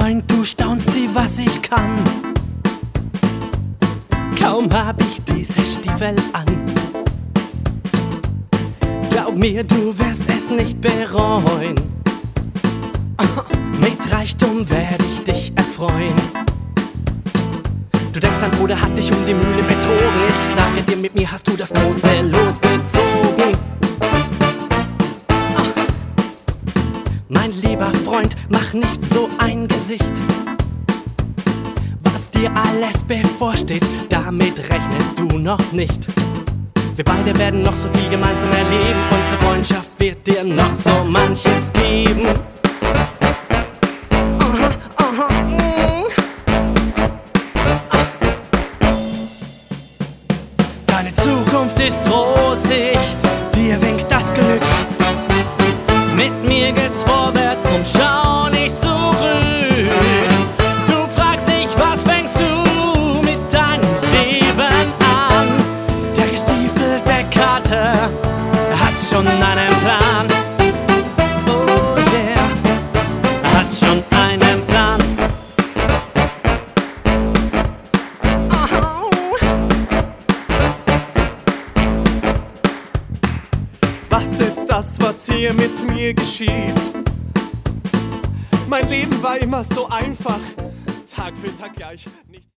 Freund, du staunst, sieh, was ich kann. Kaum hab ich diese Stiefel an. Glaub mir, du wirst es nicht bereuen. Mit Reichtum werde ich dich erfreuen. Du denkst, dein Bruder hat dich um die Mühle betrogen. Ich sage dir, mit mir hast du das große losgezogen. Mein lieber Freund, mach nicht so ein Gesicht. Was dir alles bevorsteht, damit rechnest du noch nicht. Wir beide werden noch so viel gemeinsam erleben. Unsere Freundschaft wird dir noch so manches geben. Deine Zukunft ist rosig, dir winkt das Glück. Mit mir geht's vorwärts, drum schau nicht zurück. Du fragst dich, was fängst du mit deinem Leben an? Der gestiefelte Kater hat schon einen Plan. Oh yeah, er hat schon einen Plan. Was ist das, was hier mit mir geschieht? Mein Leben war immer so einfach, Tag für Tag gleich.